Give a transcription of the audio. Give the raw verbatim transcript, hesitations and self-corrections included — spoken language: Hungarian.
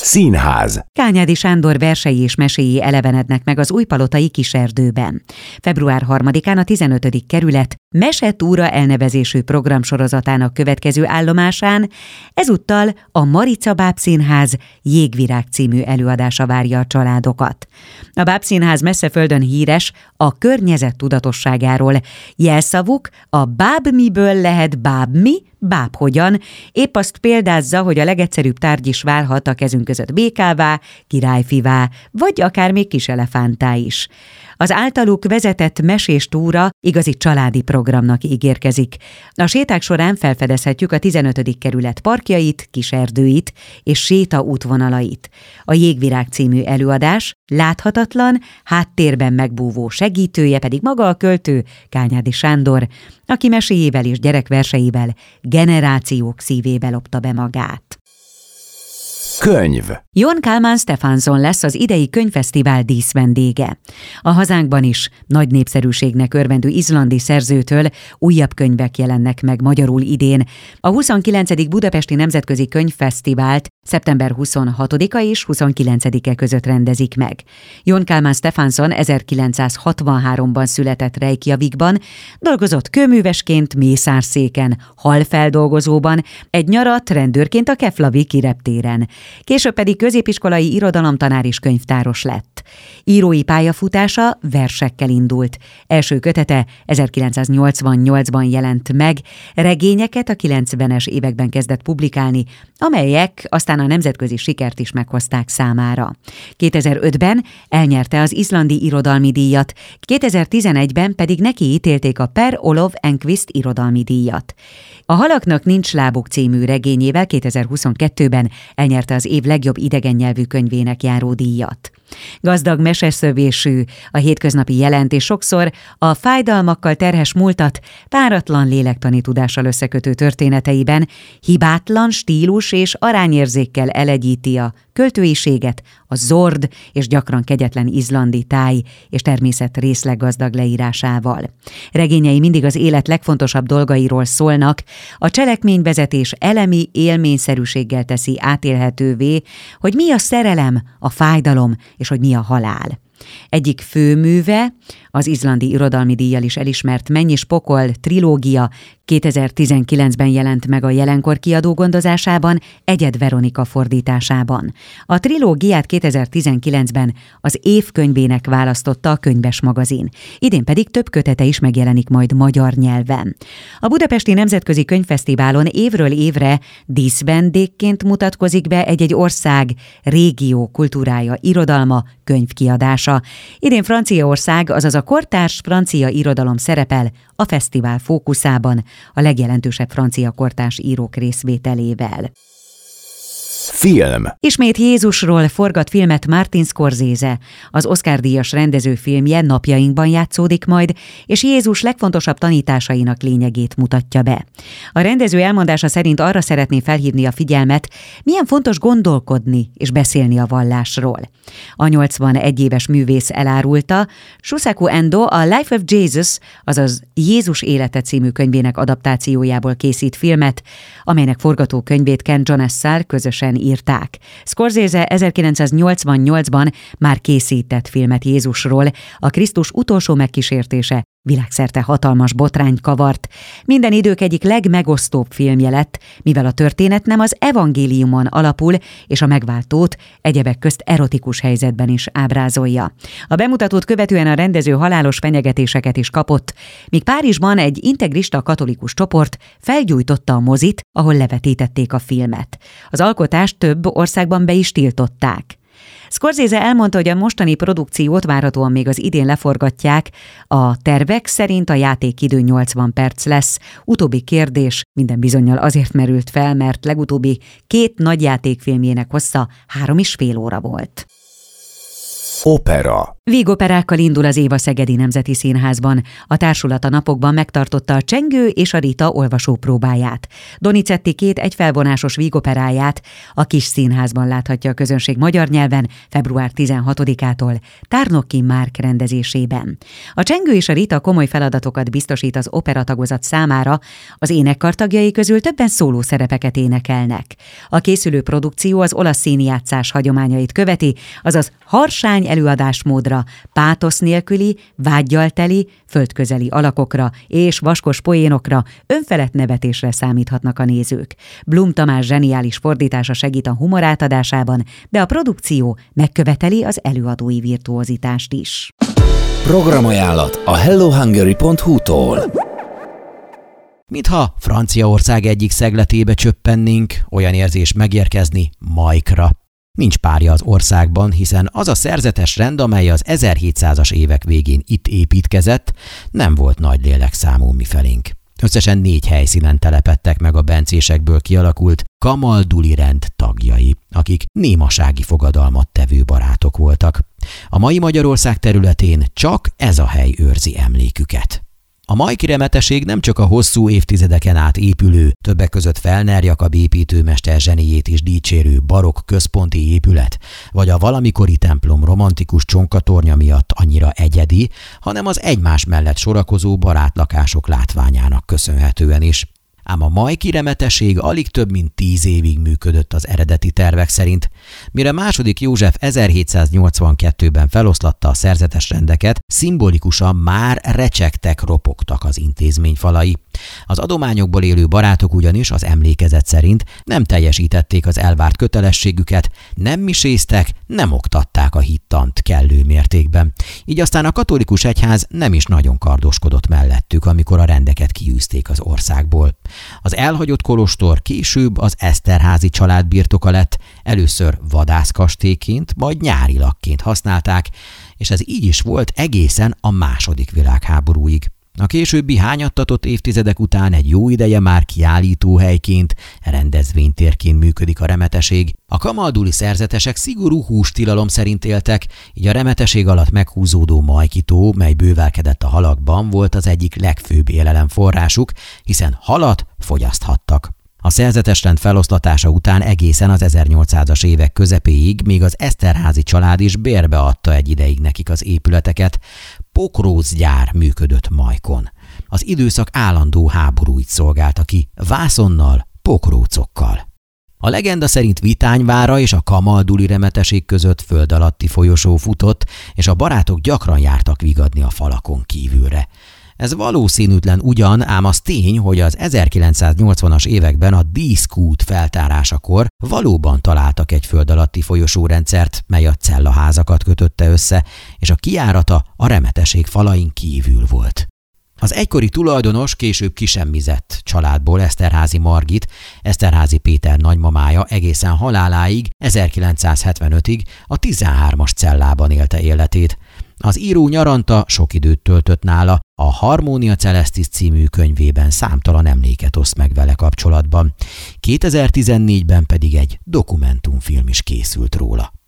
Színház. Kányádi Sándor versei és meséi elevenednek meg az Újpalotai Kiserdőben. február harmadikán a tizenötödik kerület Mesetúra elnevezésű programsorozatának következő állomásán ezúttal a Marica Bábszínház Jégvirág című előadása várja a családokat. A Bábszínház messze földön híres a környezet tudatosságáról. Jelszavuk a báb miből lehet báb mi, báb hogyan, épp azt példázza, hogy a legegyszerűbb tárgy is válhat a kezünk között békává, királyfivá, vagy akár még kis elefánttá is. Az általuk vezetett mesés túra igazi családi programnak ígérkezik. A séták során felfedezhetjük a tizenötödik kerület parkjait, kiserdőit és sétaútvonalait. A Jégvirág című előadás láthatatlan, háttérben megbúvó segítője pedig maga a költő, Kányádi Sándor, aki meséjével és gyerekverseivel generációk szívébe lopta be magát. Könyv. Jon Kalman Stefánsson lesz az idei könyvfesztivál díszvendége. A hazánkban is nagy népszerűségnek örvendő izlandi szerzőtől újabb könyvek jelennek meg magyarul idén. A huszonkilencedik Budapesti Nemzetközi Könyvfesztivált szeptember huszonhatodika és huszonkilencedike között rendezik meg. Jon Kalman Stefánsson ezerkilencszázhatvanháromban született Reykjavikban, dolgozott kőművesként Mészárszéken, halfeldolgozóban, egy nyarat rendőrként a Keflaviki reptéren. Később pedig középiskolai irodalomtanár és könyvtáros lett. Írói pályafutása versekkel indult. Első kötete ezerkilencszáznyolcvannyolcban jelent meg, regényeket a kilencvenes években kezdett publikálni, amelyek aztán a nemzetközi sikert is meghozták számára. kétezer-ötben elnyerte az izlandi irodalmi díjat, kétezer-tizenegyben pedig neki ítélték a Per Olof Enquist irodalmi díjat. A Halaknak nincs lábuk című regényével kétezer-huszonkettőben elnyerte az év legjobb idegen nyelvű könyvének járó díjat. Gazdag meseszövésű, a hétköznapi jelent és sokszor a fájdalmakkal terhes múltat páratlan lélektani tudással összekötő történeteiben hibátlan stílus és arányérzékkel elegyíti a költőiséget, a zord és gyakran kegyetlen izlandi táj és természet részleggazdag leírásával. Regényei mindig az élet legfontosabb dolgairól szólnak, a cselekményvezetés elemi élményszerűséggel teszi átélhetővé, hogy mi a szerelem, a fájdalom és hogy mi a halál. Egyik főműve, az izlandi irodalmi díjjal is elismert Menny és pokol trilógia kétezer-tizenkilencben jelent meg a Jelenkor kiadó gondozásában, Egyed Veronika fordításában. A trilógiát kétezer-tizenkilencben az év könyvének választotta a Könyves magazin. Idén pedig több kötete is megjelenik majd magyar nyelven. A Budapesti Nemzetközi Könyvfesztiválon évről évre díszvendégként mutatkozik be egy-egy ország, régió, kultúrája, irodalma, könyvkiadása. Idén Franciaország, azaz a kortárs francia irodalom szerepel a fesztivál fókuszában, a legjelentősebb francia kortárs írók részvételével. Film. Ismét Jézusról forgat filmet Martin Scorsese. Az Oscar-díjas rendező filmje napjainkban játszódik majd, és Jézus legfontosabb tanításainak lényegét mutatja be. A rendező elmondása szerint arra szeretné felhívni a figyelmet, milyen fontos gondolkodni és beszélni a vallásról. A nyolcvanegy éves művész elárulta, Shusaku Endo a Life of Jesus, azaz Jézus élete című könyvének adaptációjából készít filmet, amelynek forgatókönyvét Ken Jonasszal közösen írták. Scorsese ezerkilencszáznyolcvannyolcban már készített filmet Jézusról, a Krisztus utolsó megkísértése világszerte hatalmas botrányt kavart. Minden idők egyik legmegosztóbb filmje lett, mivel a történet nem az evangéliumon alapul, és a megváltót egyebek közt erotikus helyzetben is ábrázolja. A bemutatót követően a rendező halálos fenyegetéseket is kapott, míg Párizsban egy integrista katolikus csoport felgyújtotta a mozit, ahol levetítették a filmet. Az alkotást több országban be is tiltották. Scorsese elmondta, hogy a mostani produkciót várhatóan még az idén leforgatják, a tervek szerint a játékidő nyolcvan perc lesz. Utóbbi kérdés minden bizonnyal azért merült fel, mert legutóbbi két nagy játékfilmjének hossza három és fél óra volt. Opera. Vígoperákkal indul az év a Szegedi Nemzeti Színházban. A társulat a napokban megtartotta a Csengő és a Rita olvasópróbáját. Donizetti két egyfelvonásos vígoperáját a Kis Színházban láthatja a közönség magyar nyelven február tizenhatodikától Tárnoki Márk rendezésében. A Csengő és a Rita komoly feladatokat biztosít az operatagozat számára, az énekkar tagjai közül többen szóló szerepeket énekelnek. A készülő produkció az olasz színjátszás hagyományait követi, azaz harsány előadásmódra, pátosz nélküli, vággyal teli, földközeli alakokra és vaskos poénokra, önfelett nevetésre számíthatnak a nézők. Blum Tamás zseniális fordítása segít a humor átadásában, de a produkció megköveteli az előadói virtuózitást is. Programajánlat a hello hungary pont hu-tól. Mintha Franciaország egyik szegletébe csöppennénk, olyan érzés megérkezni Majkra. Nincs párja az országban, hiszen az a szerzetes rend, amely az ezerhétszázas évek végén itt építkezett, nem volt nagy lélekszámú mifelénk. Összesen négy helyszínen telepedtek meg a bencésekből kialakult kamalduli rend tagjai, akik némasági fogadalmat tevő barátok voltak. A mai Magyarország területén csak ez a hely őrzi emléküket. A majki remeteség nem csak a hosszú évtizedeken át épülő, többek között Felner Jakab építőmester zseniét is dicsérő barokk központi épület, vagy a valamikori templom romantikus csonkatornya miatt annyira egyedi, hanem az egymás mellett sorakozó barátlakások látványának köszönhetően is. Ám a majki remeteség alig több mint tíz évig működött az eredeti tervek szerint, mire második József ezerhétszáznyolcvankettőben feloszlatta a szerzetes rendeket, szimbolikusan már recsegtek, ropogtak az intézmény falai. Az adományokból élő barátok ugyanis az emlékezet szerint nem teljesítették az elvárt kötelességüket, nem miséztek, nem oktatták a hittant kellő mértékben. Így aztán a katolikus egyház nem is nagyon kardoskodott mellettük, amikor a rendeket kiűzték az országból. Az elhagyott kolostor később az Eszterházy család birtoka lett, először vadászkastélyként, majd nyári lakként használták, és ez így is volt egészen a második világháborúig. A későbbi hányattatott évtizedek után egy jó ideje már kiállítóhelyként, rendezvénytérként működik a remeteség. A kamalduli szerzetesek szigorú hústilalom szerint éltek, így a remeteség alatt meghúzódó majkitó, mely bővelkedett a halakban, volt az egyik legfőbb élelemforrásuk, hiszen halat fogyaszthattak. A szerzetesrend feloszlatása után egészen az ezernyolcszázas évek közepéig még az Eszterházy család is bérbe adta egy ideig nekik az épületeket. Pokrócgyár működött Majkon. Az időszak állandó háborúit szolgálta ki, vászonnal, pokrócokkal. A legenda szerint Vitányvára és a kamalduli remeteség között föld alatti folyosó futott, és a barátok gyakran jártak vigadni a falakon kívülre. Ez valószínűtlen ugyan, ám az tény, hogy az ezerkilencszáznyolcvanas években a díszkút feltárásakor valóban találtak egy föld alatti folyosórendszert, mely a cellaházakat kötötte össze, és a kijárata a remeteség falain kívül volt. Az egykori tulajdonos később kisemmizett családból Eszterházy Margit, Eszterházy Péter nagymamája egészen haláláig, ezerkilencszázhetvenötig a tizenhármas cellában élte életét. Az író nyaranta sok időt töltött nála, a Harmonia Celestis című könyvében számtalan emléket oszt meg vele kapcsolatban. kétezer-tizennégyben pedig egy dokumentumfilm is készült róla.